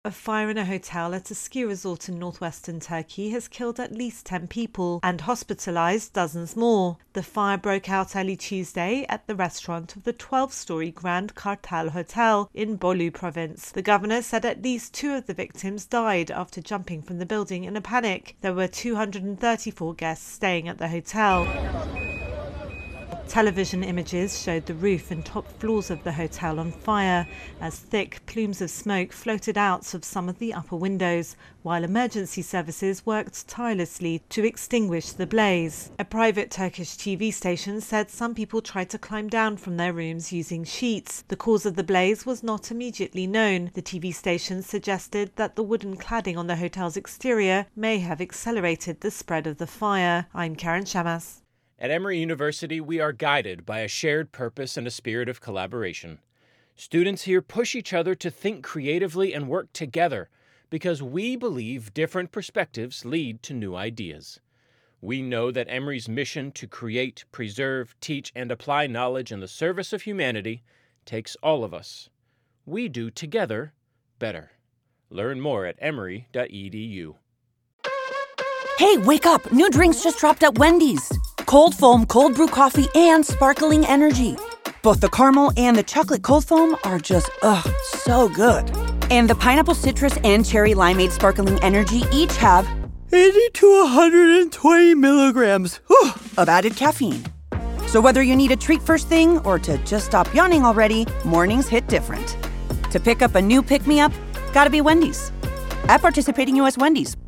A fire in a hotel at a ski resort in northwestern Turkey has killed at least 10 people and hospitalized dozens more. The fire broke out early Tuesday at the restaurant of the 12-story Grand Kartal Hotel in Bolu province. The governor said at least 2 of the victims died after jumping from the building in a panic. There were 234 guests staying at the hotel. Television images showed the roof and top floors of the hotel on fire as thick plumes of smoke floated out of some of the upper windows, while emergency services worked tirelessly to extinguish the blaze. A private Turkish TV station said some people tried to climb down from their rooms using sheets. The cause of the blaze was not immediately known. The TV station suggested that the wooden cladding on the hotel's exterior may have accelerated the spread of the fire. I'm Karen Shamas. At Emory University, we are guided by a shared purpose and a spirit of collaboration. Students here push each other to think creatively and work together because we believe different perspectives lead to new ideas. We know that Emory's mission to create, preserve, teach, and apply knowledge in the service of humanity takes all of us. We do together better. Learn more at emory.edu. Hey, wake up! New drinks just dropped at Wendy's. Cold foam, cold brew coffee, and sparkling energy. Both the caramel and the chocolate cold foam are just, so good. And the pineapple citrus and cherry limeade sparkling energy each have 80 to 120 milligrams of added caffeine. So whether you need a treat first thing or to just stop yawning already, mornings hit different. To pick up a new pick-me-up, gotta be Wendy's. At participating U.S. Wendy's.